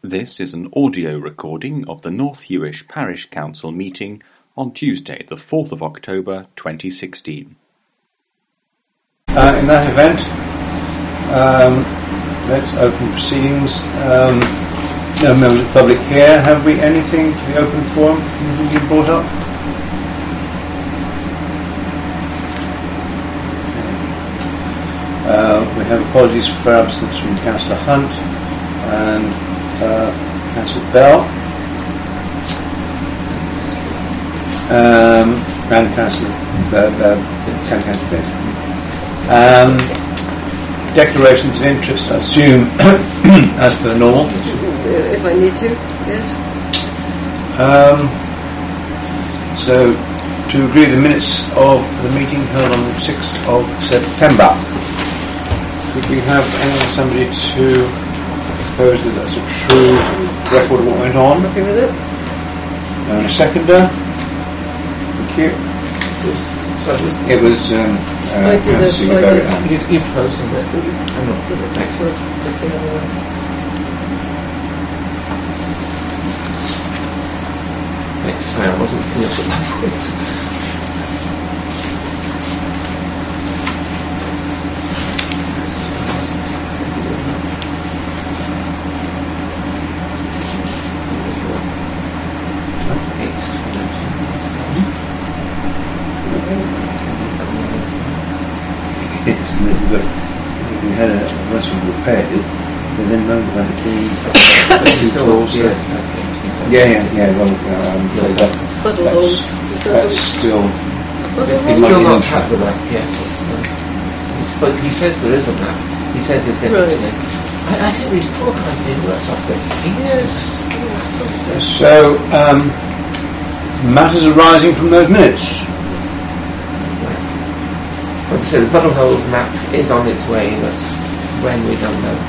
This is an audio recording of the North Hewish Parish Council meeting on Tuesday, the 4th of October 2016. In that event, let's open proceedings. No members of the public here. Have we anything for the open forum? Anything you brought up? We have apologies for absence from Councillor Hunt and Councillor Bell and Councillor Bell. Declarations of interest, I assume, as per normal. If I need to, yes. So, to agree the minutes of the meeting held on the 6th of September, could we have somebody to propose that that's a true record of what went on? Happy with it? And a seconder? Thank you. It was I did it. You proposed it. I'm not good at Excellent. Thanks. Sorry, I wasn't looking up at that point. Yes, and we had once we repaired it, they then moaned about it being too tall. Yeah. Well, Puddle holes. that's still. He's still not happy with that. Yes, but he says there is a map. He says he'll get it to me. I think these poor guys are being worked off their feet. Yes. So, matters arising from those minutes. So the Puddle Holes map is on its way, but when we don't know.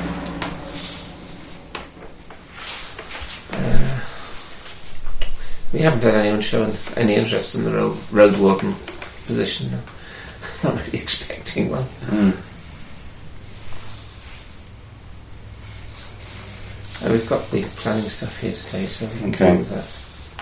We haven't had anyone showing any interest in the road warden position. Not really expecting one. And we've got the planning stuff here today, so we can deal with that.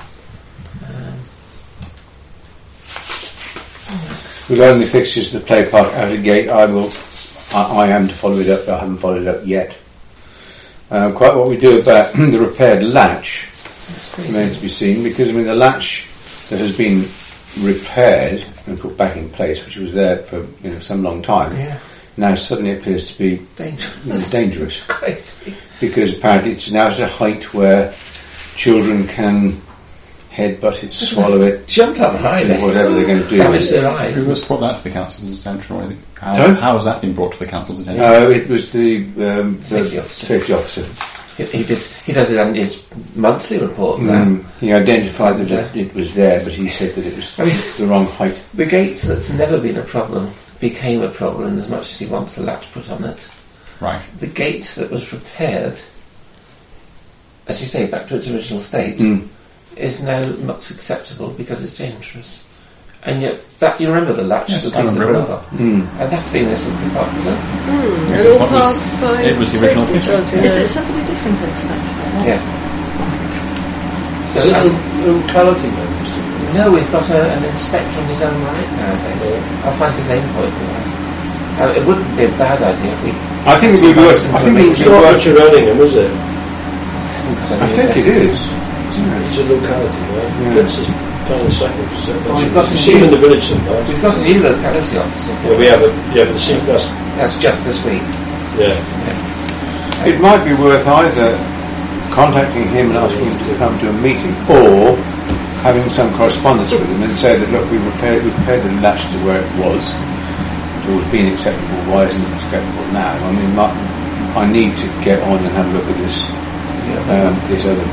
Regarding the fixtures of the play park out of the gate, I am to follow it up, but I haven't followed it up yet. Quite what we do about the repaired latch remains to be seen, because the latch that has been repaired and put back in place, which was there for some long time, now suddenly appears to be dangerous. Crazy. Because apparently it's now at a height where children can headbutt it, swallow it, jump up high, do whatever they're going to do. Damage their eyes. Who has brought that to the council's attention? How has that been brought to the council's attention? It was the safety officer. He does it on his monthly report. He identified that it was there, but he said that it was the wrong height. The gate that's never been a problem became a problem as much as he wants a latch put on it. Right. The gate that was repaired, as you say, back to its original state, is now not acceptable because it's dangerous. And yet, that you remember the latch that was the broke, and that's been there since the park was up. And all passed by. It was the original feature. Is it somebody different inspecting it? Yeah. So is it locality members? no, we've got an inspector on his own right nowadays. I'll find his name for you. It wouldn't be a bad idea if we. I think it would be worth. I think it would be worth. It's not Runningham, is it? I think it is. It's a locality, right? Yeah. That's just kind of second percent. We've got You see them in the village sometimes. We've got a new locality officer. Yeah, we have but That's just this week. Yeah. It might be worth either contacting him and asking him to come to a meeting, or having some correspondence with him and say that, look, we repaired the latch to where it was. It would have been acceptable. Why isn't it acceptable now? I need to get on and have a look at this this other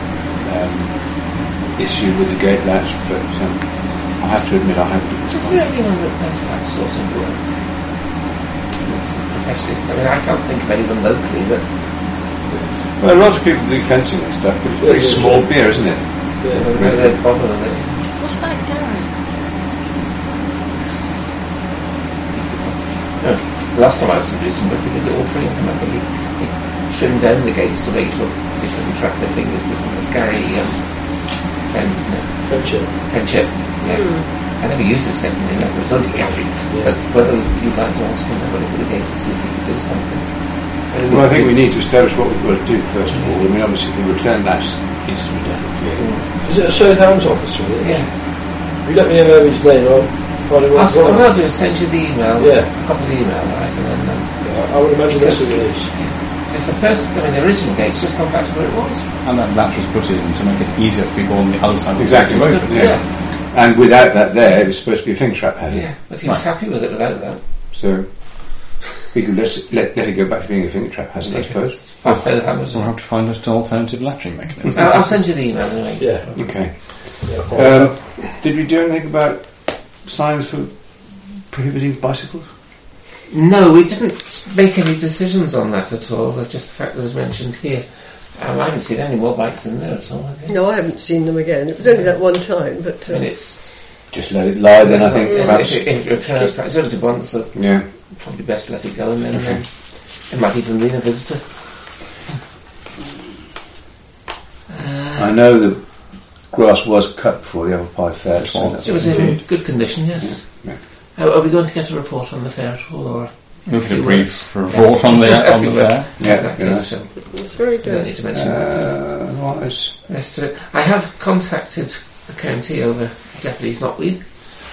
issue with the gate latch, but I have to admit I haven't. Is there anyone that does that sort of work? It's a professionalist. I can't think of anyone locally that. Well, lots of people do fencing and stuff, but it's very small beer, isn't it? They bother with it. What's about Gary? No, the last time I was to do some work, he did it all free, and I think he trimmed down the gates to make sure they couldn't track their fingers. It was Gary Friendship. Yeah. I never used the second name, it was only Gary. Yeah. But whether you'd like to ask him to have a look at the gates and see if he could do something. Well, I think we need to establish what we've got to do first of all. I mean, obviously the return latch needs to be done. Is it a Southampton office with it? Yeah. You let me know his name, I'll find it. What I'll do is send you the email, Yeah. a copy of the email, right, and then... I would imagine that's what it is. It's the first, the original gate's just gone back to where it was. And that latch was put in to make it easier for people on the other side of the Exactly. gate to open. Yeah. And without that there, it was supposed to be a finger trap hazard. Yeah, but he was happy with it without that. So we could let it go back to being a finger trap hazard, I suppose. Five feather hammers. We'll have to find an alternative latching mechanism. I'll send you the email anyway. Yeah. Okay. Yeah, Did we do anything about signs for prohibiting bicycles? No, we didn't make any decisions on that at all. Just the fact that it was mentioned here. I haven't seen any more bikes in there at all, have you? No, I haven't seen them again. It was only that one time, but... I mean, it's... Just let it lie then, I think, Yes, perhaps. if it occurs, perhaps only once, so Yeah. probably best let it go, and then it might even mean a visitor. I know the grass was cut before the Apple Pie Fair. so that's It was in good condition, yes. Yeah. Are we going to get a report on the fair at all, or...? We'll get a brief report on the fair. Yeah, Okay, nice. so It's very we don't good. need to mention that. What is... Rest of it. I have contacted the county over deputies knotweed.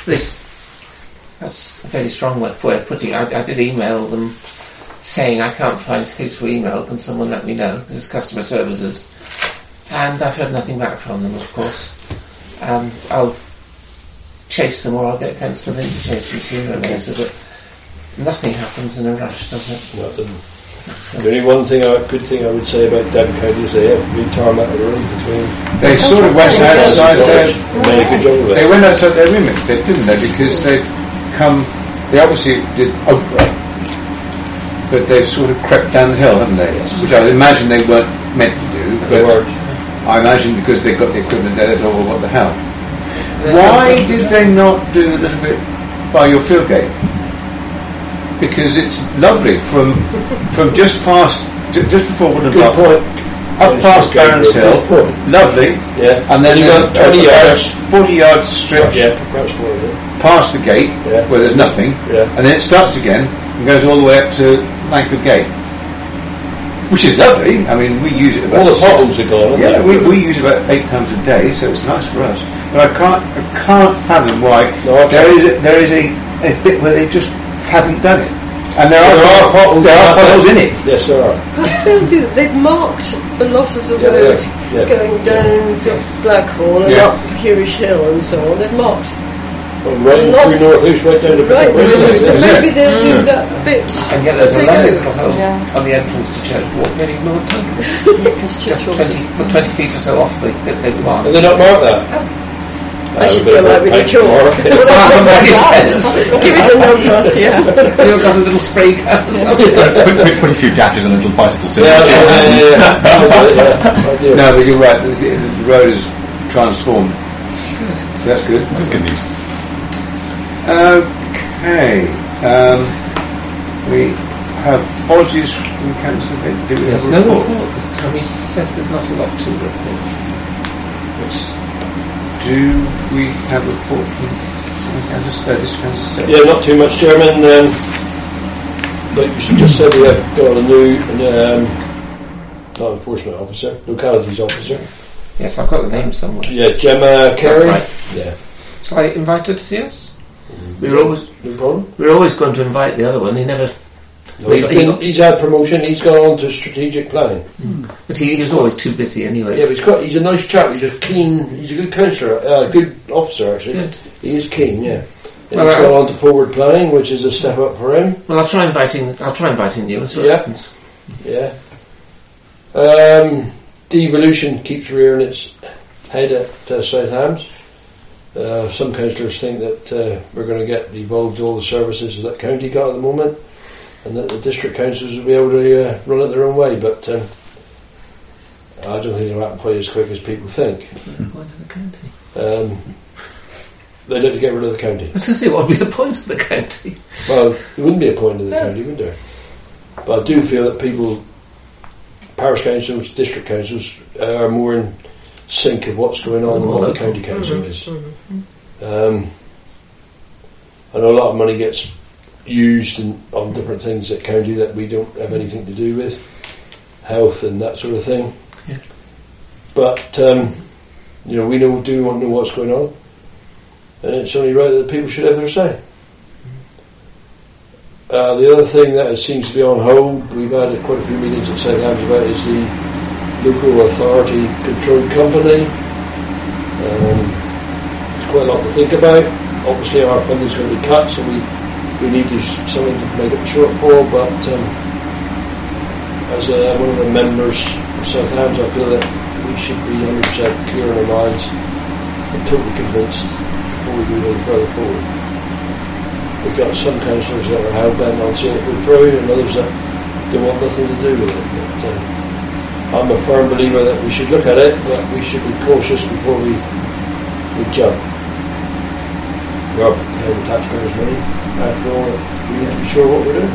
That's a very strong way of putting it. I did email them saying I can't find who to email. Can someone let me know? This is customer services. And I've heard nothing back from them, of course. I'll chase them, or I'll get Councillor Lynn to chase them sooner or later, but nothing happens in a rush, does it? Nothing. The only good thing I would say about Devon County is they have re-tarmac the road between... They sort of went outside their... Made a good job of it. They went outside their remit, didn't they? Because they've come... They obviously did Oprah, but they've sort of crept down the hill, haven't they? Yes. Which I imagine they weren't meant to do, They but weren't. I imagine because they got the equipment there, they thought, well, what the hell? Why did they not do a little bit by your field gate? Because it's lovely from just past, just before Woodland Good Lock, point. up past Barron's Hill, Good point. lovely, Yeah. and then you there's got 20 yards. 40 yards stretch Yeah, perhaps more of it. past the gate Yeah. where there's nothing, Yeah. and then it starts again and goes all the way up to Langford Gate, which is lovely. I mean, we use it about All the potholes are gone, yeah, haven't they? we use it about 8 times a day, so it's nice for us. But I can't fathom why No, okay. there is a bit where they just haven't done it, and there There are are potholes. there are potholes in it. Yes, there are. Perhaps they'll do that. They've marked a lot of the Yeah, road yeah. going down to Yes. Blackhall and Yes. up Hewish Hill and so on. They've marked Well, right Lots- through North East, right down to right Pickle there. Bridge. So Is maybe it? they'll do that bit. And yet there's a They lovely do. little hole Yeah. on the entrance to Church Walk, getting ignored totally. Because Just 20 feet or so off the mark. And they not marked that? I should go out with a chalk. Well, That's what he that's says. give it a number, yeah. You've got a little spray can or something. Put a few dashes on a little bicycle symbol. Yeah, I do. No, but you're right. The road is transformed. So that's good. That's good news. Okay. We have apologies from Councillor Vitt. Do we There's have no a report? report this time. He says there's not a lot to report. Which, Do we have a report from Councillor State? Yeah, not too much, Chairman. Like you just said, we have got a new law enforcement officer, localities officer. yes, I've got the name somewhere. Yeah, Gemma Carey. right. Yeah, Shall I invite her to see us? We were no problem. always going to invite the other one. He never, No, he's had promotion. He's gone on to strategic planning. but he was always too busy anyway. Yeah, but he's a nice chap. He's a keen. He's a good counsellor, good officer actually. Good. He is keen. Yeah. And Well, he's gone on to forward planning, which is a step up for him. Well, I'll try inviting you and see what Yeah. happens. Yeah. Devolution keeps rearing its head at South Hams. Some councillors think that we're going to get devolved all the services that county got at the moment, and that the district councils will be able to run it their own way. But I don't think it'll happen quite as quick as people think. What's the point of the county? They'd like to get rid of the county. I was going to say, what would be the point of the county? Well, there wouldn't be a point of the county, would there? But I do feel that people parish councils, district councils are more in sync of what's going on than what the county council is. I know a lot of money gets used on different things at county that we don't have anything to do with, health and that sort of thing. Yeah. But we do want to know what's going on, and it's only right that people should have their say. The other thing that seems to be on hold, we've had quite a few meetings at Southampton about, is the local authority controlled company. There's quite a lot to think about. Obviously our funding is going to be cut, so we need to do something to make up the shortfall, but as one of the members of Southampton, I feel that we should be 100% clear in our minds and totally convinced before we move any further forward. We've got some councillors that are hell-bent on seeing it go through, and others that don't want nothing to do with it. But I'm a firm believer that we should look at it, but we should be cautious before we jump. We're paying taxpayers' money. After all, we need to be sure what we're doing.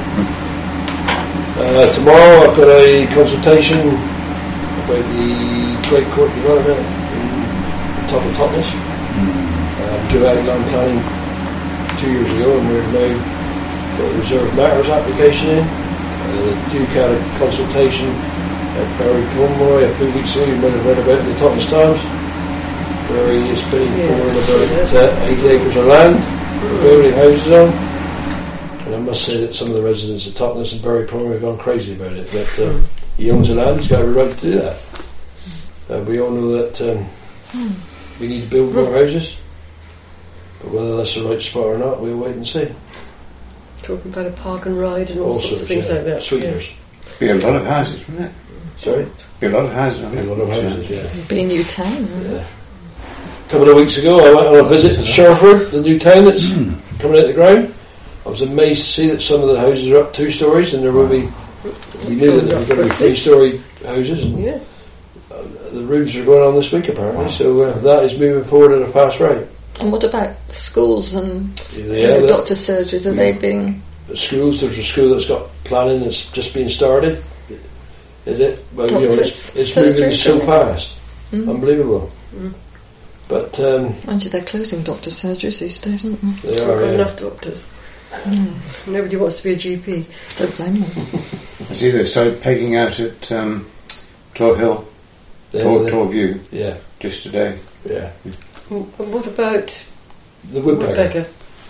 Tomorrow I've got a consultation about the Great Court development in the top of Totnes. Drew out land planning 2 years ago, and we're now got a reserved matters application in. The Duke had a consultation at Barry Plumroy a few weeks ago. You might have read about it in the Totnes Times, where he is putting forward about 80 acres of land for building houses on. And I must say that some of the residents of Totnes and Barry Plumroy have gone crazy about it, but he owns the land, he's got every right to do that. We all know that we need to build more houses, but whether that's the right spot or not, we'll wait and see. Talking about a park and ride and all sorts of things like that. Sweeteners. Be a lot of houses, wouldn't it? Sorry? Be a lot of houses. Be a lot of houses, yeah. Be a new town. Yeah. A couple of weeks ago, I went on a visit to Sherford, the new town that's coming out of the ground. I was amazed to see that some of the houses are up 2 stories, and there will be. We knew that there were going to be 3-storey houses, and the roofs are going on this week apparently. So that is moving forward at a fast rate. And what about schools and doctor surgeries? Are they being? Schools. There's a school that's got planning that's just being started. Is it? Well, it's moving so fast, unbelievable. But mind you, they're closing doctor surgeries these days, aren't they? They are. Got enough doctors. Nobody wants to be a GP. Don't blame them. I see they started pegging out at Tor Hill, Tor View, just today. Yeah. And what about the woodpecker?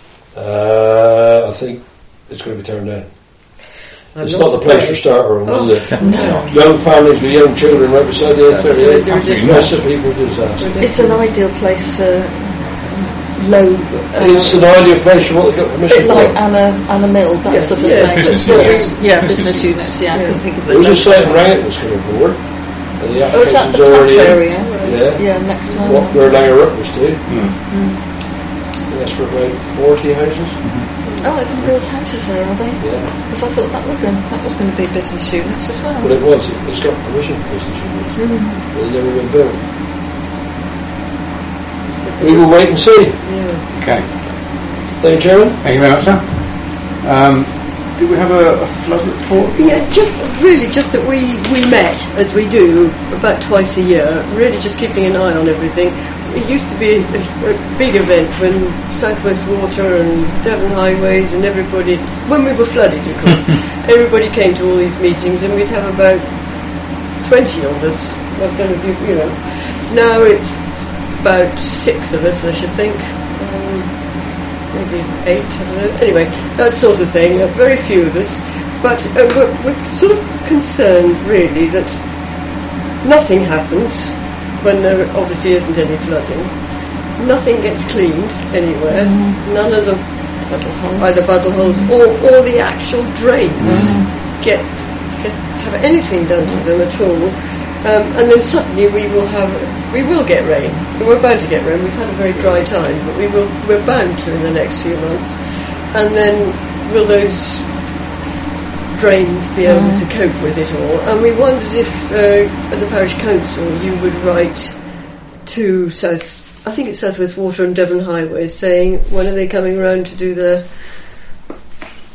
I think it's going to be turned down. It's not the place for starter room, is it? No. Young families with young children right beside the A38. Lots of people disaster. It's an ideal place for low. It's an ideal place for what they got A permission bit for. like Anna Mill, that sort of thing. Business units. Business units. I couldn't think of the There was a name. site in Ranget that's coming forward. And the Oh, is that the application's flat already in. area? Yeah. Next time. Where Langerup was to. And that's for about 40 houses. Oh, they can build houses there, are they? Yeah. Because I thought that was going to be business units as well. But it was. It's got permission for business units. But they've never been built. We will wait and see. Okay. Thank you, Chairman. Thank you very much, sir. Do we have a flood report? Yeah, just that we met, as we do, about twice a year, really just keeping an eye on everything. It used to be a big event when South West Water and Devon Highways and everybody, when we were flooded of course, everybody came to all these meetings and we'd have about 20 of us. I don't know if you know. Now it's about 6 of us, I should think. Maybe 8, I don't know. Anyway, that sort of thing. Very few of us. But we're sort of concerned, really, that nothing happens when there obviously isn't any flooding. Nothing gets cleaned anywhere. None of the either puddle holes or the actual drains have anything done to them at all. And then suddenly we will get rain. We're bound to get rain. We've had a very dry time, but we're bound to in the next few months. And then will those drains be able to cope with it all? And we wondered if, as a parish council, you would write to I think it's South West Water and Devon Highways, saying when are they coming around to do the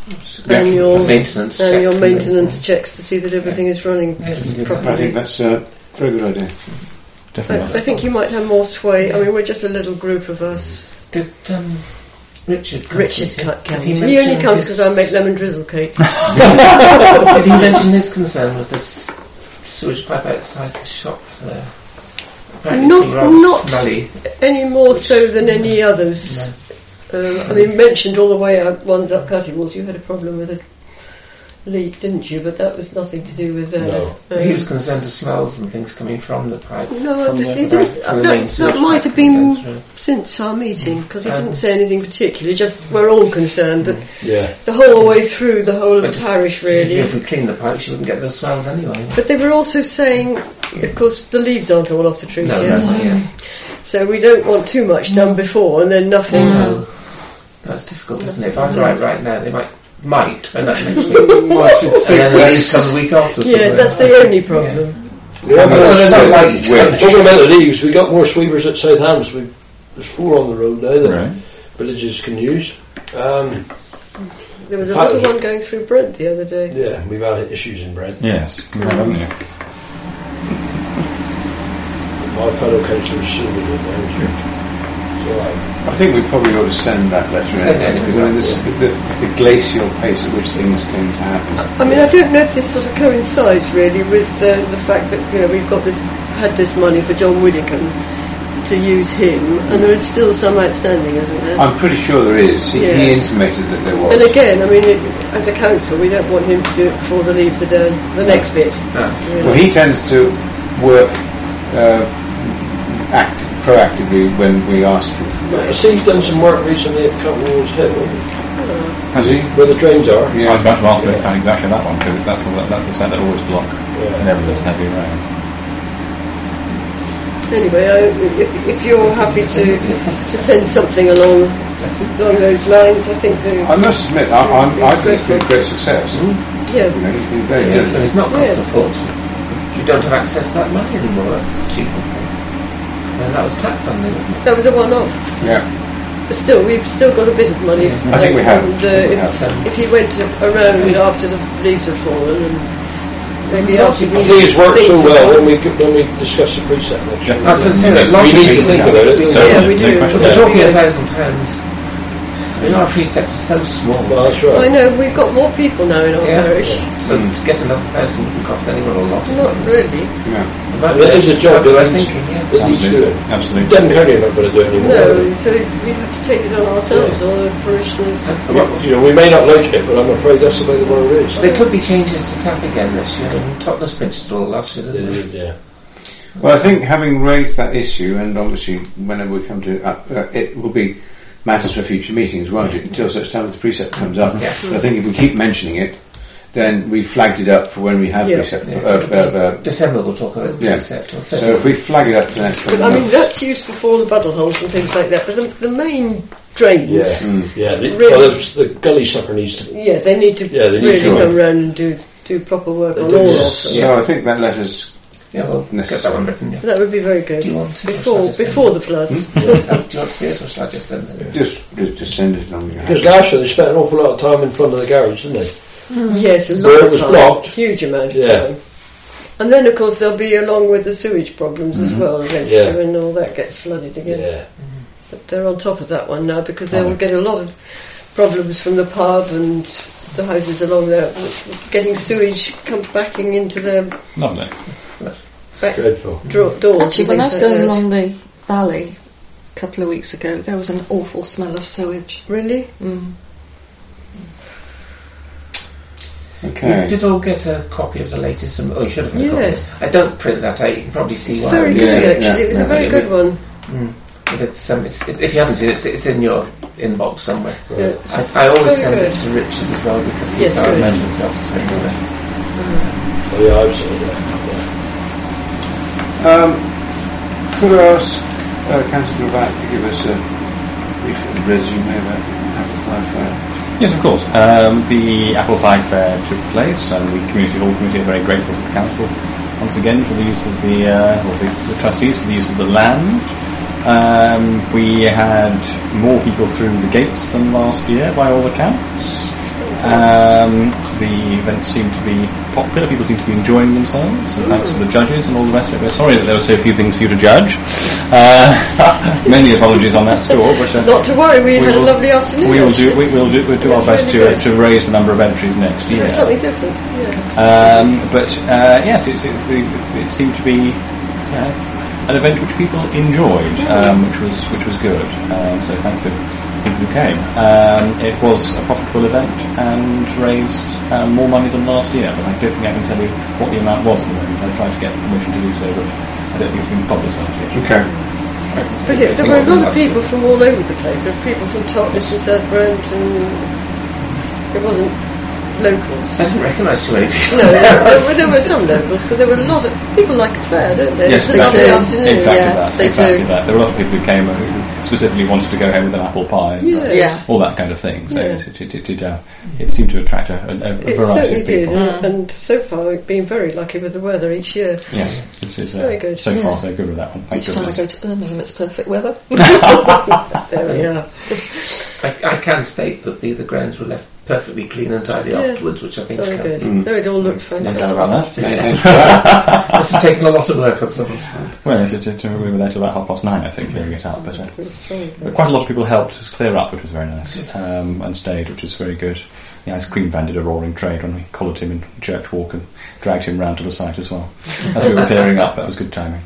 annual maintenance maintenance checks to see that everything is running properly. I think that's a very good idea. Definitely. I think you might have more sway. I mean, we're just a little group of us. Did Richard come? Richard comes. He only comes because I make lemon drizzle cake. Did he mention his concern with this sewage pipe outside the shop there? Apparently it's been rather smelly. Any more so than any others. No. I mean, mentioned all the way up ones up Cutty Walls, you had a problem with a leak, didn't you? But that was nothing to do with... He was concerned of smells and things coming from the pipe. No, he didn't. That might have been since our meeting, because he didn't say anything particularly, just we're all concerned that the whole way through the whole of the parish, really. If we clean the pipes, you wouldn't get those smells anyway. But they were also saying, of course, the leaves aren't all off the trees yet. No. So we don't want too much done before and then nothing. No, it's difficult, isn't it? If I'm right now, they might turn up next week. And then the leaves come the week after. Yes, that's the only problem. Talking about the leaves, we got more sweepers at South Hams. There's 4 on the road now that villages can use. There was another one going through Brent the other day. Yeah, we've had issues in Brent. Yes, haven't you? My fellow councillors sued me now. I think we probably ought to send that letter in, because I mean, the glacial pace at which things tend to happen. I mean, I don't know if this sort of coincides really with the fact that we've had this money for John Widdicombe to use him, and there is still some outstanding, isn't there? I'm pretty sure there is. He intimated that there was. And again, I mean, as a council, we don't want him to do it before the leaves are down. The next bit. Really. Well, he tends to work proactively when we ask him. I see he's done some work recently at Cutty Walls Hill. Has he? Where the drains are. I was about to ask about exactly that one, because that's the set that always block and everything's heavy around. Anyway, if you're happy to send something along those lines, I think I must admit, I think it's been a great success. Yeah, he's been very good. So it's not cost a fortune. You don't have access to that money anymore. That's the stupid thing. And that was TAP funding, wasn't it? that was a one-off. Yeah. But still, we've still got a bit of money. I think we have. And, if you went around after the leaves had fallen, and maybe after I think it's worked so well when we discuss the precept next year. I was going to say that we need to think about it. Yeah, we do. But we're talking £1,000. I mean, our precept is so small. Well, that's right. I know, we've got more people now in our parish. So to get another 1,000 wouldn't cost anyone a lot. Not really. Yeah. But it is a job that needs doing. Absolutely. Devon County are not going to do it anymore. No, so we have to take it on ourselves, or the parishioners. We may not like it, but I'm afraid that's the way the world is. There could be changes to TAP again this year, and Totnes pinched it all last year, didn't they? Yeah. Well, I think having raised that issue, and obviously whenever we come to it will be matters for future meetings, won't it? Until such time as the precept comes up. Yeah. I think if we keep mentioning it, then we flagged it up for when we have precept. December we'll talk about precept. So if we flag it up for the next couple of I mean, that's useful for all the buddle holes and things like that, but the main drains... The gully sucker needs to... Yeah, they need to really come round and do proper work on all of them. So I think that letter's... Yeah, well, get that one written. Yeah. That would be very good. Do you want to? Before the floods. Do you want to see it, or shall I just send it? Just send it on. Because last year they spent an awful lot of time in front of the garage, didn't they? Yes, a lot Where of it was time. blocked. Huge amount of time. And then, of course, they'll be along with the sewage problems as well eventually when all that gets flooded again. Yeah. But they're on top of that one now because they will get a lot of problems from the pub and the houses along there, getting sewage backing into their Lovely. back Dreadful. doors. Actually, when I was like going that. along the valley a couple of weeks ago, there was an awful smell of sewage. Really? Okay. You did all get a copy of the latest? Oh, you should have had a Yes. copy. I don't print that out. You can probably see It's why. very good, actually. It was a very good one. But it's if you haven't seen it, it's in your inbox somewhere. Yeah. I always Very send good. it to Richard as well because he's Yes, our good. emergency officer. Oh, yeah, I've seen that. Could I ask Councillor Gravatt to give us a brief resume about the Apple Pie Fair? Yes, of course. The Apple Pie Fair took place, and the Hall Committee are very grateful to the Council once again for the use of the trustees for the use of the land. We had more people through the gates than last year by all accounts. The event seemed to be popular. People seemed to be enjoying themselves, and thanks to the judges and all the rest of it. We're sorry that there were so few things for you to judge. Many apologies on that score, but not to worry. We had a lovely afternoon. We'll do our best really to raise the number of entries next year. Yeah, something different. Yeah. But yes, it seemed to be an event which people enjoyed, which was good. So thank you to people who came. It was a profitable event and raised more money than last year, but I don't think I can tell you what the amount was at the moment. I tried to get permission to do so, but I don't think it's been publicised yet. Okay. But there were a lot of people from all over the place. There were people from Totnes and South Brent, and it wasn't locals. I didn't recognise too many people. No, there were some locals, but there were a lot of people like a fair, don't they? Yes, It's a lovely afternoon. Exactly that. There were a lot of people who came who specifically wanted to go home with an apple pie and Yes. all that kind of thing. So Yeah. it seemed to attract a It variety certainly of did, people. and so far we've been very lucky with the weather each year. Yes, it's Very good. so far so good with that one. Thank Each time I goodness. go to Birmingham, it's perfect weather. There we are. I can state that the grounds were left perfectly clean and tidy Yeah. afterwards, which I think Very good. No, it all looked No fantastic. doubt about that. must have taken a lot of work on someone's part. Well, we were there till about 9:30, I think, clearing it up. But It was very but good. quite a lot of people helped us clear up, which was very nice, and stayed, which was very good. The ice cream van did a roaring trade when we collared him in Church Walk and dragged him round to the site as well. As we were clearing up, that was good timing.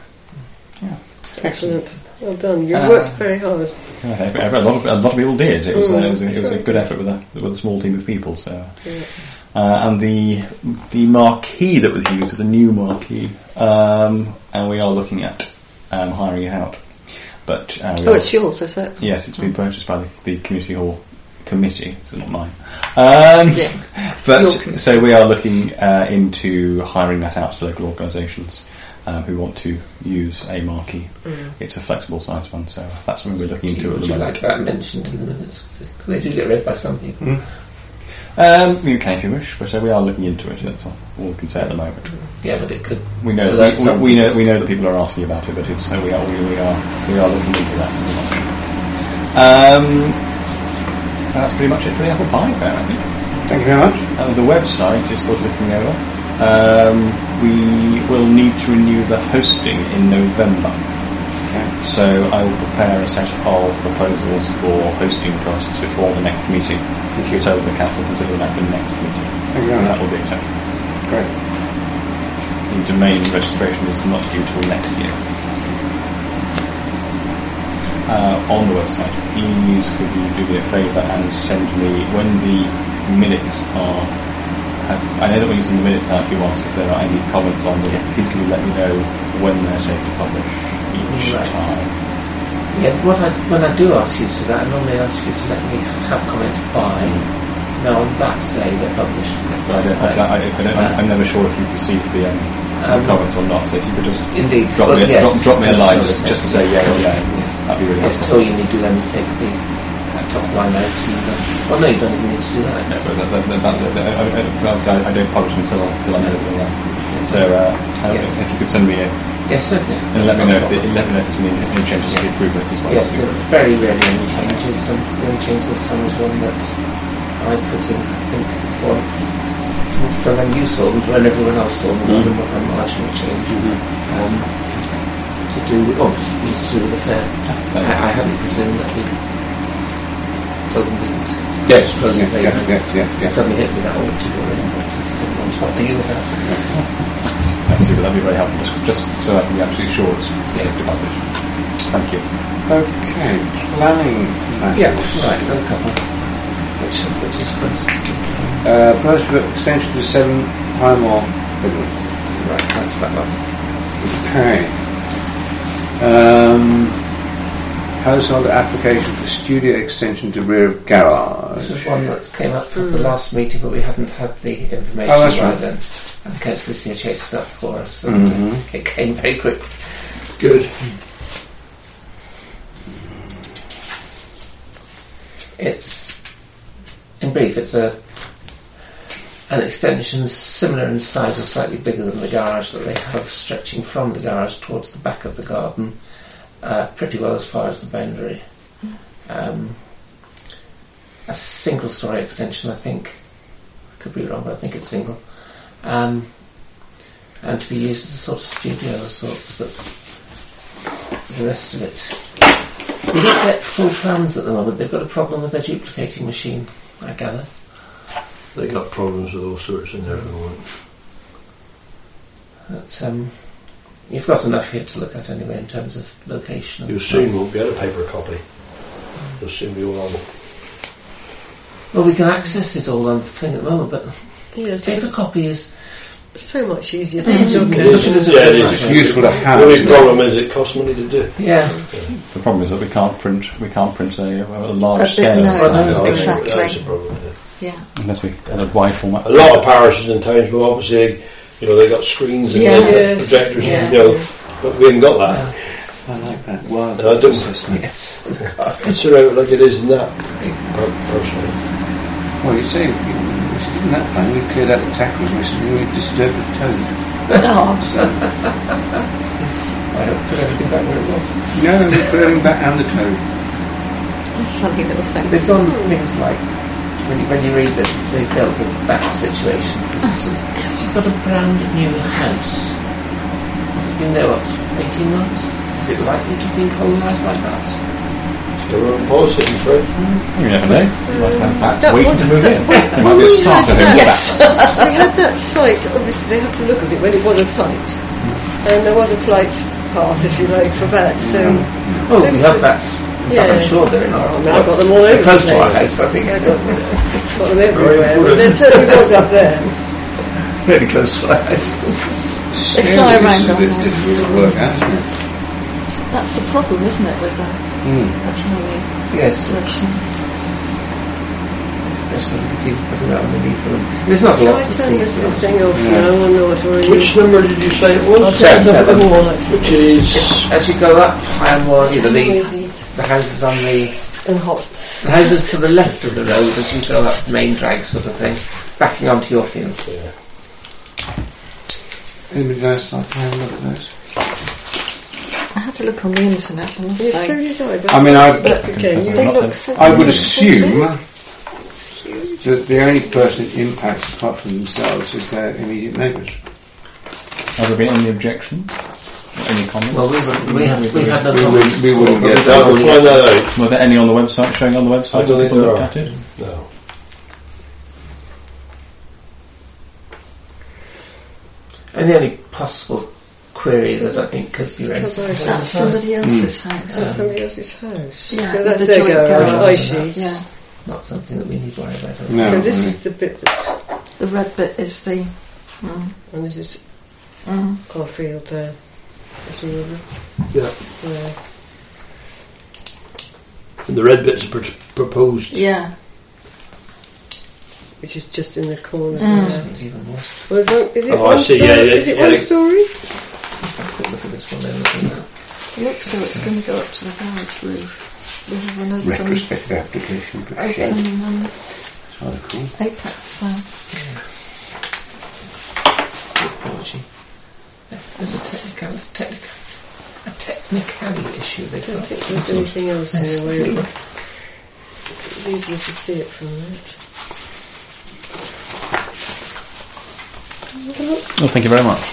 Excellent. Well done. You worked very hard. Yeah, a lot of people did. It was a good right. effort with a small team of people. So, Yeah. and the marquee that was used is a new marquee, and we are looking at hiring it out. But It's yours, is it? yes, it's been purchased by the community hall committee, so not mine. Yeah. But Your committee. so we are looking into hiring that out to local organisations who want to use a marquee. It's a flexible size one, so that's something we're looking into at Would the you moment. like that mentioned in the minutes? 'Cause they do get read by some people. You can if you wish, but we are looking into it. That's all we can say at the moment. Yeah, but it could. We know Well, that's some we know that people are asking about it, but it's, so we are looking into that. So that's pretty much it for the Apple Pie Fair, I think. Thank you very much. The website is still looking over. We will need to renew the hosting in November. Okay. So I will prepare a set of proposals for hosting costs before the next meeting. Thank you. So the council will consider that the next meeting. Thank you very And that much. will be accepted. Great. The domain registration is not due till next year. On the website, please could you do me a favour and send me when the minutes are. I know that when you send the minutes out, you ask if there are any comments on them. Please can you let me know when they're safe to publish each Right. time. Yeah, when I do ask you to do that, I normally ask you to let me have comments by. Now on that day they're published. But I'm never sure if you've received the comments or not. So if you could just Indeed. drop me a line Sure, just to say yeah or no, that'd be really Yes, helpful. so all you need to do then is take the top line out and well no, you don't even need to do that. No, but that's it. Obviously, I don't publish until I know that they're there. So if you could send me a Yes, certainly. and let me know if there's any changes to the improvements as well. Yes, there are very rarely any changes. The only change this time was one that I put in, I think, for when you saw them, when everyone else saw them, was a marginal change. To do with, it was to do with the fair. I hadn't put in that the token didn't. Yes. Close the Yeah, playground. yeah. Suddenly hit me that ought to go in, but I didn't want to bother you with that. That's super. That'd be very helpful. Just so I can be absolutely sure it's safe to publish. Thank you. Okay. Planning matters. Yeah, right, no cover. Which is first? First, we've got extension to 7 Highmore Midland. Right, that's that one. Okay. Household application for studio extension to rear of garage. This was one that came up at the last meeting, but we hadn't had the information Oh, that's by right. then. And Councillor Lissier chased it up for us, and it came very quick. Good. It's, in brief, it's an extension similar in size or slightly bigger than the garage that they have, stretching from the garage towards the back of the garden, pretty well as far as the boundary. a single-story extension, I think. I could be wrong, but I think it's single. And to be used as a sort of studio of sorts, but the rest of it... We don't get full plans at the moment. They've got a problem with their duplicating machine, I gather. They got problems with all sorts in there at the moment. But, you've got enough here to look at anyway in terms of location. You soon won't get a paper copy. You'll soon be all on. Well, we can access it all on the thing at the moment, but Yes, paper copy is... so much easier to It is. look It at. is, yeah, it is. It's useful to have. The only isn't it? problem is it costs money to do. Yeah. The problem is that we can't print a large A bit, scale no. That's Exactly. the problem. Yeah. Yeah. unless we had a wide format. A lot of parishes and towns will obviously, they got screens and Yeah. they've got Yes. projectors, Yeah. and, but we haven't got that. I like that. Wow. And I don't Yes. consider it like it is in that, personally. Well, you say, isn't that funny? We cleared out the tackles recently. We disturbed the toad. Oh, So, I hope to put everything back where it was. no, we're clearing back and the toad. funny little thing. There's on things like, when you read this, they've dealt with that situation. For instance, you've got a brand new house. It's been there, 18 months? Is it likely to have been colonised by bats? It's government policy, I'm afraid. You never know. You might have bats That waiting was- to move in. that- It might be a starter home for Yes. bats. We had that site, obviously they have to look at it when it was a site. And there was a flight path, if you like, for bats. So Oh, we have bats. In fact, I'm Yes. sure they're in our... I mean, I've got them all over They're the close to our place. house, I think. I got them everywhere. But there certainly was up there. Really close to our house. They fly around on It's a bit us. difficult to work out, isn't it? That's the problem, isn't it, with that? That's how we Yes. listen. Especially the people putting that on the leaf for them. It's not a Shall lot I to send see. this so- thing off Yeah. now or not? Or Which number did you say it I'll was? turn it up at the Seven. wall, actually. Which is... As you go up higher and more, either Noisy the houses on the hot. houses to the left of the road as you go up the main drag sort of thing, backing onto your field. Anybody else like to have a look at those? I had to look on the internet, I must Yes, so say. did I. But I mean, okay, you They look so I would big. assume that the only person it impacts apart from themselves is their immediate neighbours. Has there been any objection? Or any comments? Well, we've had no We comments. we wouldn't But get we I don't will really- find that out. Were there any on the website, showing on the I website? don't Did think people there look are. at it? No. And the only possible query that I think could be raised. That's somebody else's house. That's somebody else's house. Yeah, So that's the their joint garage. garage. I see. Yeah, Not something that we need to worry about. No. So this is the bit that's, the red bit is the... and this is Mm. our field there. Presumably. Yeah. Yeah. And the red bits are proposed. Yeah. Which is just in the corner Mm. there. It's even more. Well, is it Oh, I one see, story? yeah, yeah, Is it yeah. one story? Quick look at this one then. Looking at. It looks so it's going to go up to the garage roof. We have an open Retrospective application for a shed. It's rather cool. apex there. Technology. There's a technicality issue I they've don't got. think there's anything else in the way. It's easier to see it from that. Well, thank you very much.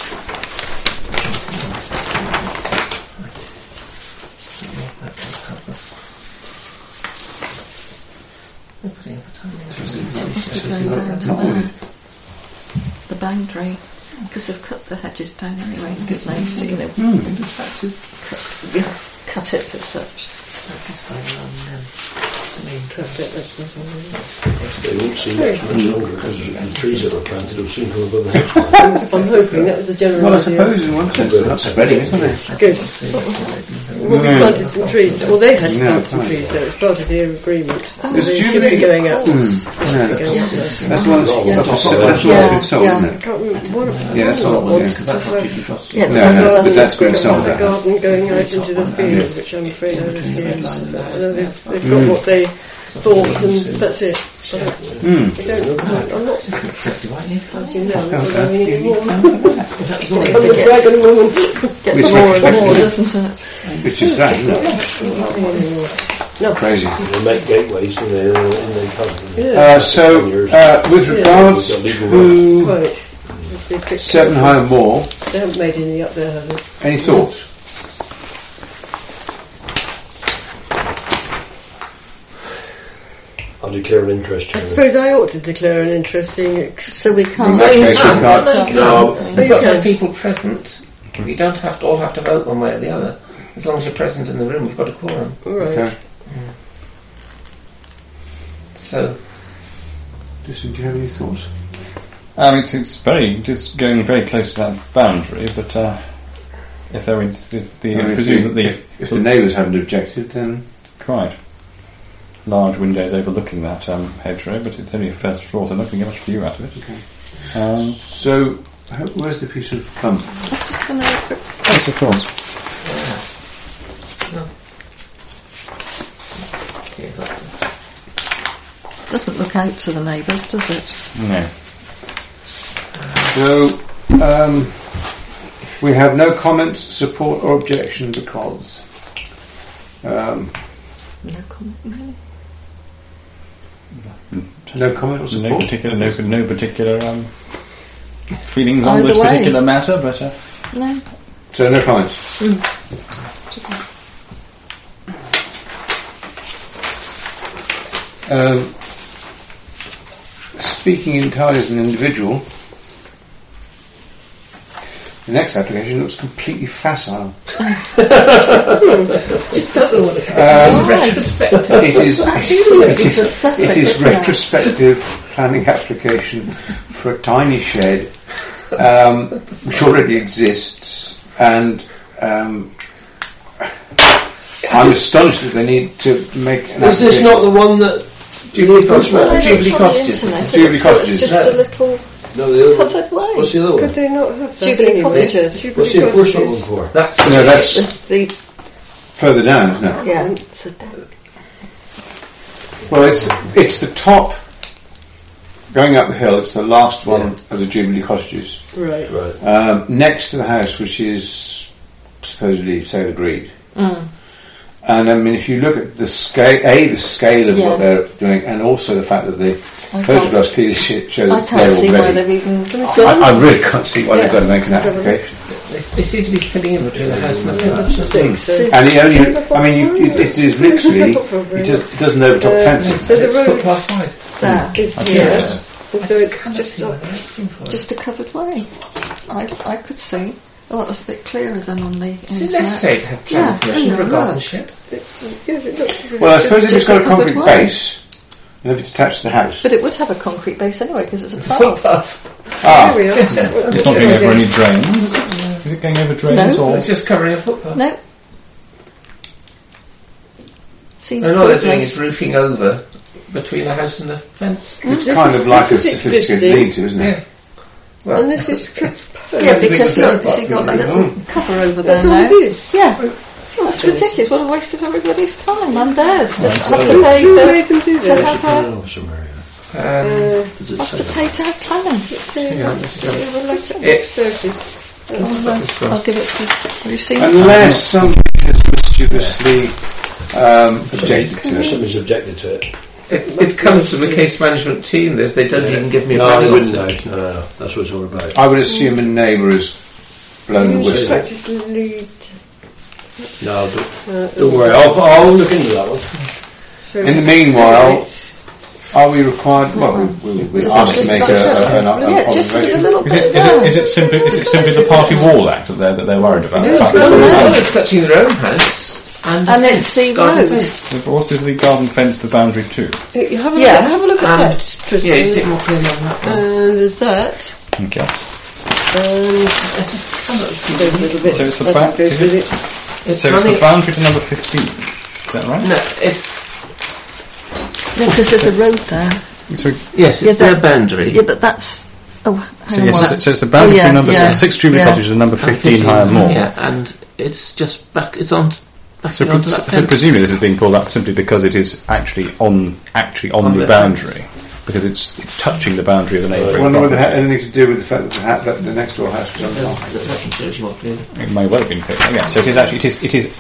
So it must be going down to there. The boundary. Because they've cut the hedges down anyway. Because now, cut it as such. Perfect, that's not on They won't see much longer because the trees that were planted will soon come above the hedge. I'm hoping that was a general Well, I idea. suppose in one sense they're not spreading, isn't it? Good. Well, we planted some trees. Well, they had to No, plant some fine. trees there. It's part of the agreement. So It's they Jubilee. should be going up. No, Going up there. Yes. that's the one that's, Yes. that's Yeah, been sold, yeah. isn't I it? can't remember what it Yeah, that's all, was. yeah. Because that's what Judy Frost Yeah, No, the no, garden- but that's been sold. The That. garden going out into the field, Yes. which I'm afraid I Between the red refuse. line and the house, They've that's got Mm. what they thought, and that's it. I don't, Mm. I don't, I'm not, Pepsi White need as you know, Okay. I'm going anymore. I'm Yes, a it dragon woman. gets Which more is- and more, doesn't it? Which is that, isn't it? Not anymore. No. Crazy. They make gateways in the country. Yeah. With regards to Right. They picked Seven up- High and More, They haven't made any up there, have they? any thoughts? I'll declare an interest I here. suppose I ought to declare an interest, seeing it. So we can't. In that case, we can't. No. You've got to Okay. have people present. You don't have to all have to vote one way or the other. As long as you're present in the room, you've got a quorum. Right. Okay. So, Listen, do you have any thoughts? It's very just going very close to that boundary, but if they're in I presume that the if the neighbours haven't objected, then quite large windows overlooking that hedgerow, but it's only a first floor, so I'm not going to get much view out of it. okay. So, where's the piece of plum? I was just going to have a quick. Yes, of course. Doesn't look out to the neighbours, does it? No. So, we have no comments, support, or objection because. No comment, really. No comment or No support. particular feelings on Either this way. particular matter, but No. So no comments. Speaking entirely as an individual, the next application looks completely facile. just don't know what it Um, retrospective. It is. Absolutely pathetic, It is isn't it? retrospective planning application for a tiny shed, which already exists, and I'm astonished that they need to make an Is this application. not the one that Jubilee Cottages? Well, I looked Jubilee on the Cottages. internet, Jubilee it looks Cottages. like it's just a little No, the other one. covered way. What's the other Could one? they not have that? Jubilee anyway? Cottages. Jubilee What's the enforcement Cottages. one for? That's No, that's The further down, isn't it? yeah, it's a Well, it's the top going up the hill. It's the last one of the Jubilee Cottages, Right. Right. next to the house, which is supposedly Sailor Greed. Mm. And I mean, if you look at the scale of Yeah. what they're doing, and also the fact that the photographs clearly show I that can't they're see why already. they've even. I really can't see why they've got to make an Let's have a look. application. They seem to be filling in between the house and the That's fence. six. So, And the only, I mean, it is literally, it doesn't overtop fencing. so the It's road footpath wide. There, is I here, think it is. and so it's Cannot just see what up. they're asking for. just a covered way. I could see. Oh, that was a bit clearer than on the Is it internet. necessary to have planning Yeah, permission hang for a on, garden look. shed? Yes, it looks as if Well, I it's suppose if it's just got a a covered concrete way. base, and if it's attached to the house. But it would have a concrete base anyway because it's a tile. Footpath. Ah, There we are. It's not going over any drains, is it? Is it going over drains No. or? It's just covering a footpath. No. Seems And all they're doing pointless. is roofing over between a house and a fence. it's This kind is- of like a this is sophisticated existing. lean-to, isn't it? Yeah. Well, And this is proposed. Yeah, because Bigger look, she got a little cover over there That's all now. it is. Yeah. Well, that's ridiculous. What a waste of everybody's time and theirs to Right, have well, to pay Who to made them do to that? have Planning officer, Maria. Does it have say to that? pay to have planning. Let's see. Yeah, this is It's I'll give it to. Have you seen it? Unless somebody has mischievously objected to it. Somebody's objected to it. it comes from the case management team. They don't even give me a No, they planning wouldn't officer. know. No, that's what it's all about. I would assume a neighbour has blown the whistle. Practice lead. No, don't worry. I'll look into that one. So In the meanwhile, it's- are we required? Well, we're Just- asked to just make like that. an Yeah, just sort of a observation. little Is bit. it simply the Party Wall Act that they're worried about? Yes, But- Well, no. well, it's touching their own house. And it's the garden road. fence. What is the garden fence the boundary to? You have a Yeah. look, have a look at that, Tristan. Yeah, you see it more clearly on that one. And there's that. Okay. And I just cannot see those little bits. So it's the That back, goes is with it. It's So it's the running- boundary to number 15. Is that right? No, it's No, because there's a road there. So, yes, Yeah, it's their but- boundary. Yeah, but that's. Oh, so, hang yes, on. so it's the boundary Oh, yeah, to number yeah, 6 Jubilee yeah. Cottages and number 15 High and More. Yeah, and it's just back. It's on. So, Backing onto that so fence. presumably this is being pulled up simply because it is actually on On the the boundary, because it's touching the boundary of the I neighbouring wonder whether it property. had anything to do with the fact that the next door house was on the line. It may well have been fixed. Yeah, so it is actually it is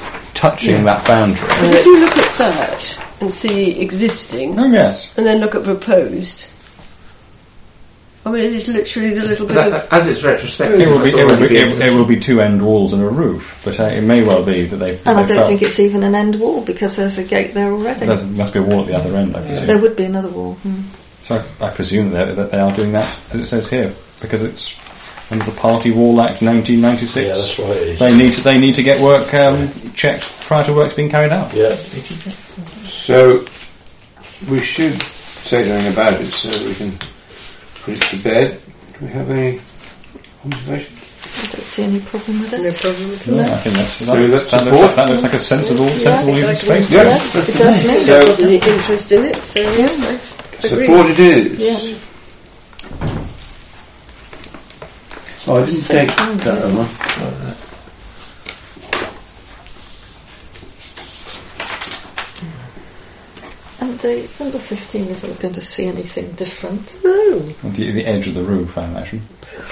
touching that boundary. But if you look at that and see existing, Oh yes. and then look at proposed, I mean, it is literally the little bit of... As it's retrospective, It will be two end walls and a roof, but it may well be that they've. And I they've don't felt think it's even an end wall because there's a gate there already. there must be a wall at the other end, I presume. There would be another wall. So I presume that they are doing that, as it says here, because it's under the Party Wall Act 1996. Yeah, that's what it is. They need to get work checked prior to works being carried out. Yeah. So we should say something about it so that we can put it to bed. Do we have any observation? I don't see any problem with it. No problem at all. No, I think that looks like a sensible use of space. Yeah. Yes, it does me. So- I've got any interest in it, so yes, I agree. Support it is. Yeah. Oh, I didn't So take fun, that isn't one. And the number 15 isn't going to see anything different. No. The edge of the roof, I imagine.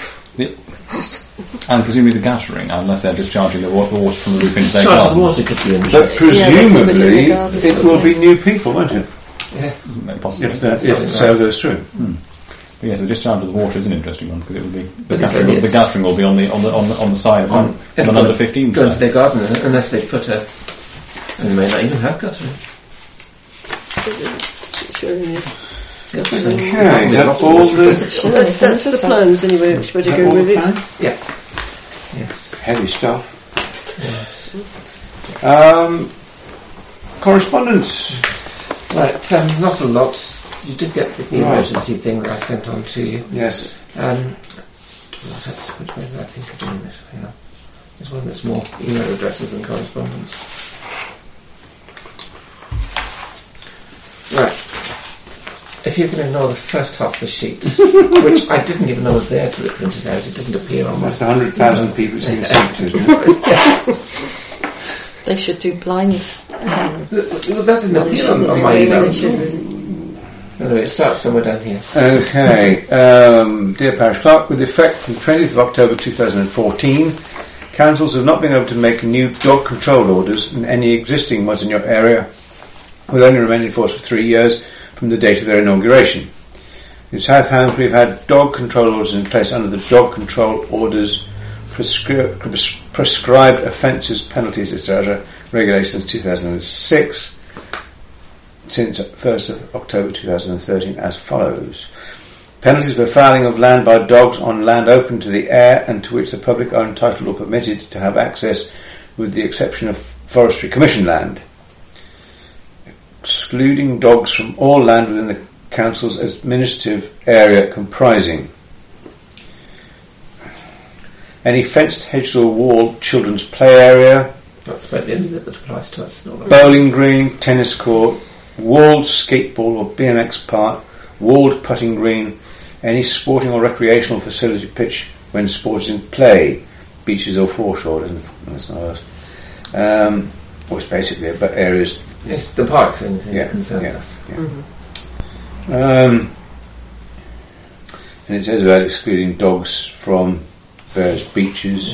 And presumably the guttering, unless they're discharging the water from the roof into their Discharge of garden. water could be But interesting. presumably Yeah, they could it will be new people, won't it? Yeah. Possibly. If the sale goes through. But yes, the discharge of the water is an interesting one because it will be But it's only the guttering will be on the side of an under 15 Go into side. their garden unless they put a. And they may not even have guttering. Showing you. Okay, is that all Does the it show anything? That's the plans anyway, which better go with it. plan? Yeah. Yes. Heavy stuff. Yes. Correspondence. Right. Not a lot. You did get the Right. emergency thing that I sent on to you. Yes. Which way did I think of doing this? Hang on. There's one that's more email addresses and correspondence. Right. If you can ignore the first half of the sheet, which I didn't even know was there till it printed out, it didn't appear on my... That's 100,000 people it's been sent to. Yes. They should do blind. That didn't appear on my email. Anyway, it starts somewhere down here. Okay. Dear Parish Clerk, with effect from 20th of October 2014, councils have not been able to make new dog control orders, and any existing ones in your area will only remain in force for 3 years from the date of their inauguration. In South Hams, we've had dog control orders in place under the Dog Control Orders Prescribed Offences, Penalties, etc. Regulations 2006 since 1st of October 2013 as follows. Penalties for fouling of land by dogs on land open to the air and to which the public are entitled or permitted to have access with the exception of Forestry Commission land. Excluding dogs from all land within the council's administrative area comprising any fenced hedge or wall children's play area, That's about the only bit that applies to us. bowling green, tennis court, walled skateball or BMX park, walled putting green, any sporting or recreational facility pitch when sport is in play, beaches or foreshore, that's not us. Well, it's basically about areas. It's the park's the only thing that concerns us. And it says about excluding dogs from various beaches.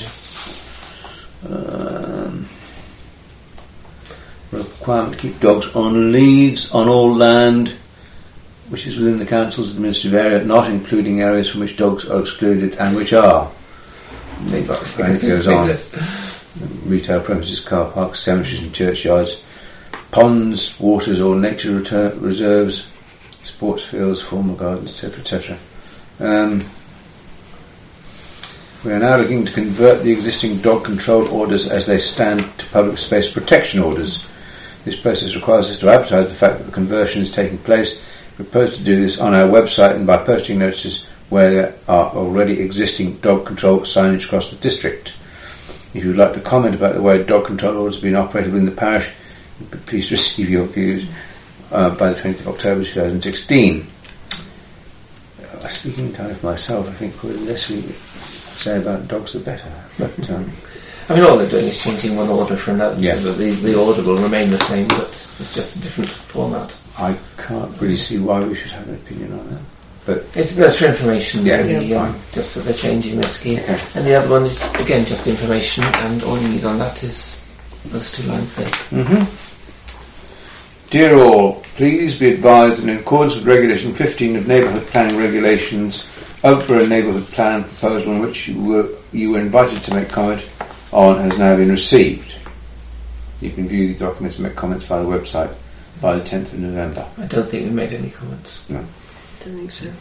Requirement to keep dogs on leads on all land which is within the council's administrative area, not including areas from which dogs are excluded and which are. Big box. And it goes on. Retail premises, car parks, cemeteries and churchyards, ponds, waters or nature reserves, sports fields, formal gardens, etc., etc. We are now looking to convert the existing dog control orders as they stand to public space protection orders. This process requires us to advertise the fact that the conversion is taking place. We propose to do this on our website and by posting notices where there are already existing dog control signage across the district. If you would like to comment about the way dog control orders have been operated within the parish, please receive your views by the 20th of October 2016. Speaking entirely for myself, I think the less we say about dogs the better. But I mean, all they're doing is changing one order for another. Yeah. The order will remain the same, but it's just a different format. I can't really see why we should have an opinion on that. But It's for information, Yeah, really, fine. just that they're changing their scheme. Okay. And the other one is, again, just information, and all you need on that is those 2 lines there. Dear all, please be advised that in accordance with Regulation 15 of Neighbourhood Planning Regulations, Ugborough Neighbourhood Plan proposal on which you were invited to make comment on has now been received. You can view the documents and make comments via the website by the 10th of November. I don't think we made any comments. No. Don't think so.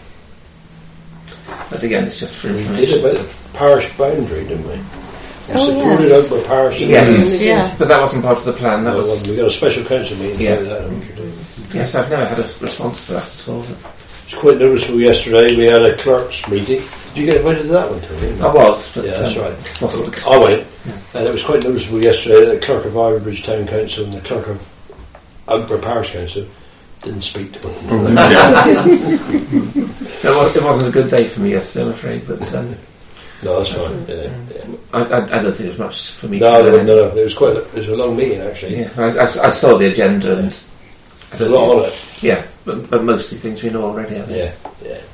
But again, it's just for We information. did about the parish boundary, didn't we? We Oh, supported yes. Ugborough Parish. didn't Yes, we? Yeah. but that wasn't part of the plan. That was We got a special council meeting Yeah. about that. I think you're doing. yes. I've never had a response to that at all. It's quite noticeable yesterday. We had a clerks meeting. Did you get invited to that one, Tony? I was, but Yeah, that's right. wasn't. I went, and it was quite noticeable yesterday that the clerk of Ironbridge Town Council and the clerk of Ugborough Parish Council didn't speak to one another. It wasn't a good day for me yesterday, I'm afraid. But No, that's fine. Yeah. I don't think there's much for me No, to no, do. no. It was a long meeting actually. Yeah, I saw the agenda and I There's don't a lot think- on it. Yeah, but mostly things we know already. I think. Yeah, yeah.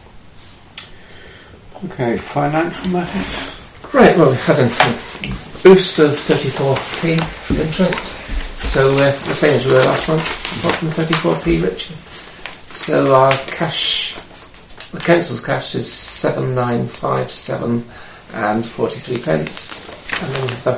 Okay, financial matters. Right, well, we had a boost of 34p of interest. So the same as we were last month, apart from 34p, Richard. So our cash, the council's cash is 7,957 and 43 pence. And then the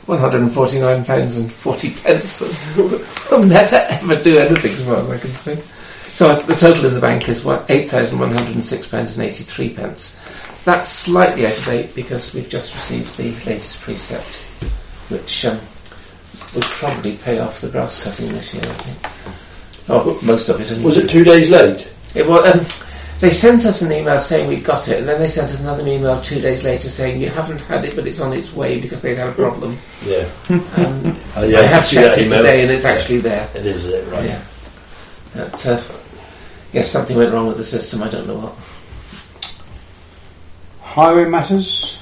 £149 and 40 pence that will never ever do anything as far as I can see. So the total in the bank is £8,106 and 83 pence. That's slightly out of date because we've just received the latest precept, which will probably pay off the grass cutting this year, I think. Oh, most of it. Anyway. Was it 2 days late? It was. They sent us an email saying we'd got it, and then they sent us another email 2 days later saying you haven't had it, but it's on its way because they'd had a problem. Yeah. I Yeah, have see checked that it email. today, and it's actually there. It is it, right? Yeah. But, yes, something went wrong with the system. I don't know what. Highway matters.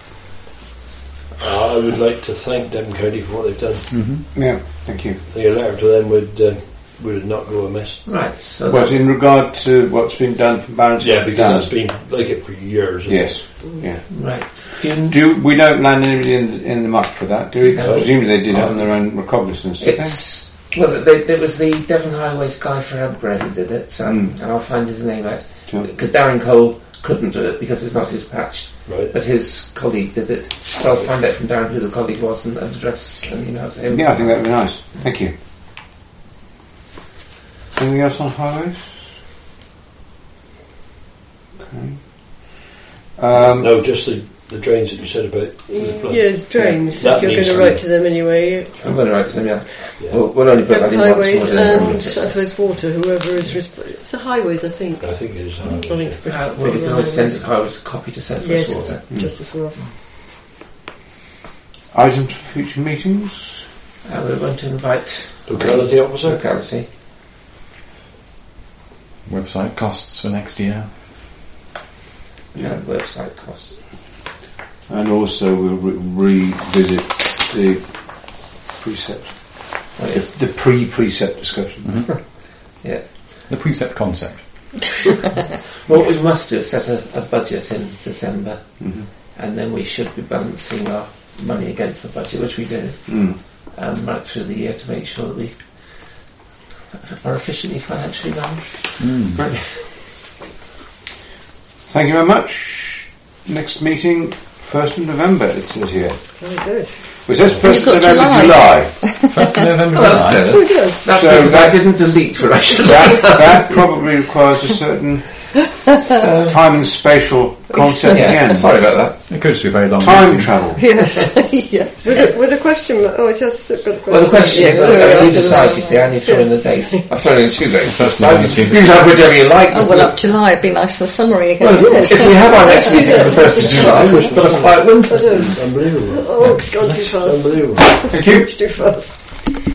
I would like to thank Devon County for what they've done. Yeah, thank you. I think a letter to them would not go amiss. Right. So Well, in regard to what's been done from Barons, Yeah, because it's been like it for years. isn't yes, yeah. right. We don't land anybody in the muck for that, do we? 'Cause No. presumably they did it on their own recognizance, did they? It's there was the Devon Highways guy for Ugborough who did it, and I'll find his name out Sure. because Darren Cole couldn't do it because it's not his patch, Right. but his colleague did it. So I'll find out from Darren who the colleague was and address and email to him. Yeah, I think that would be nice. Thank you. Anything else on highways? Okay. No, just the drains that you said about. the flood. Yes, drains. That If you're going needs to to write be- to them anyway. I'm going to write to them. Yeah, Yeah. we'll only put that in Highways once. and I suppose water, whoever is responsible. It's the highways, I think. I think it is. I think it's pretty, We can always send it. I always copy to South West Yes. Water. just as well. Items for future meetings? We're going to invite Locality officer. locality. Website costs for next year. Yeah, website costs. And also we'll revisit the precept, Oh, yeah. the pre-precept discussion. Yeah. The precept concept. What we must do is set a budget in December, Mhm. and then we should be balancing our money against the budget, which we do right through the year to make sure that we are efficiently financially run. Right. Thank you very much. Next meeting, 1st of November, it says here. Very good. Well, it says 1st of You've got November, July. July. 1st of November. Oh, that's July. clever. Oh, it does. That's So because I that- didn't delete what I should have. That probably requires a certain time and spatial concept Yeah, again. sorry about It could just be a very long Time meeting. travel. Yes. Yes. With a question mark. Oh, it has got a question. Well, the question is, Yeah, you yeah, decide, you see, I only throw in the date. I've thrown in 2 dates. First You of all, you can have whichever you like. Oh, well, up July, it'd be nice and summery again. Well, if we have our next meeting on the 1st of July, we've got a quiet winter. I don't. Unbelievable. Oh, it's gone too fast. Unbelievable. Thank you. Too fast.